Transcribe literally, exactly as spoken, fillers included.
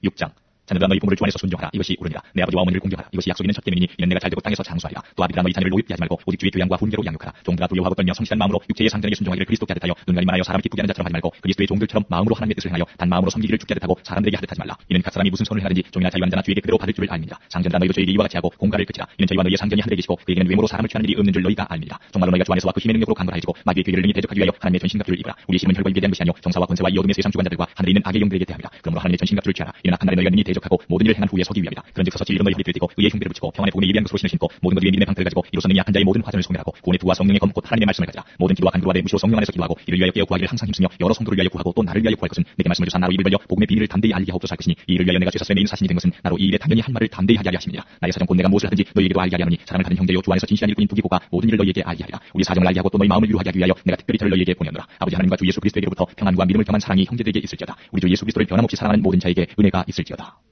육 장. 자녀들아 너희 부모를 주 안에서 순종하라. 이것이 옳으니라. 내 아버지와 어머니를 공경하라. 이것이 약속 있는 첫 계명이니 이는 내가 잘되고 땅에서 장수하리라. 또 아비들아 너희 자녀를 노엽게 하지 말고 오직 주의 교양과 훈계로 양육하라. 종들아 두려워하고 떨며 성실한 마음으로 육체의 상전에게 순종하기를 그리스도께 하듯하여 눈가림 하여 사람을 기쁘게 하는 자처럼 하지 말고 그리스도의 종들처럼 마음으로 하나님의 뜻을 행하여 단 마음으로 섬기기를 죽게 하듯하고 사람들에게 하듯하지 말라. 이는 각 사람이 무슨 손을 행하든지 종이나 자유한 자나 주에게 그대로 받을 줄을 알미니라. 상전들아 너희도 저에게 이와 같이 하고 공가를 그치라. 이는 저희와 너희의 상전이 하늘에 계시고 그에게는 외모로 사람을 취하는 일이 없는 줄 너희가 알미니라. 정말로 너희가 주 안에서와 그 힘의 능력으로 강건하여지고 마귀의 괴계를 능히 대적하기 위하여 하나님의 전신갑주를 입으라. 우리의 힘은 혈과 입에 대한 것이 아니요 정사와 권세와 이 어둠의 세상 주관자들과 하늘에 있는 악의 영들에게 대함이라. 그러므로 하나님의 전신갑주를 취하라. 이는 악한 날에 너희가 능히 대적하고 모든 일을 행한 후에 서기 위함이라. 그런즉 서서 진리로 너희 허리를 띠고 의의 흉배를 붙이고 평안의 복음에 예비한 것으로 신을 신고 모든 것 위에 믿음의 방패를 가지고 이로써 능히 약한 자의 모든 화전을 소멸하고 구원의 두와 성령의 검 곧 하나님의 말씀을 가지라. 모든 기도와 간구와 내 무시로 성령 안에서 기도하고 이를 위하여 깨어 구하기를 항상 힘쓰며 여러 성도를 위하여 구하고 또 나를 위하여 구할 것은 내게 말씀을 주사 나로 입을 벌려 복음의 비밀을 담대히 알게 하옵소서 할 것이니 이 일을 위하여 내가 죄사스의 메인 사신이 된 것은 나로 이 일에 당연히 할 말을 담대히 하게 하려 하심이니라. 나의 사정 곧 내가 무엇을 하든지 너희에게도 알게 하려 하노니 사랑을 받는 형제요 주 안에서 진실한 일꾼인 두기고가 모든 일을 너희에게 알게 하리라. 우리 사정을 알게 하고 또 너희 마음을 위로하게 하기 위하여 내가 특별히 저를 너희에게 보내노라. 아버지 하나님과 주 예수 그리스도에게로부터 평안과 믿음을 겸한 사랑이 형제들에게 있을지어다. 우리 주 예수 그리스도를 변함없이 사랑하는 모든 자에게 은혜가 있을지어다.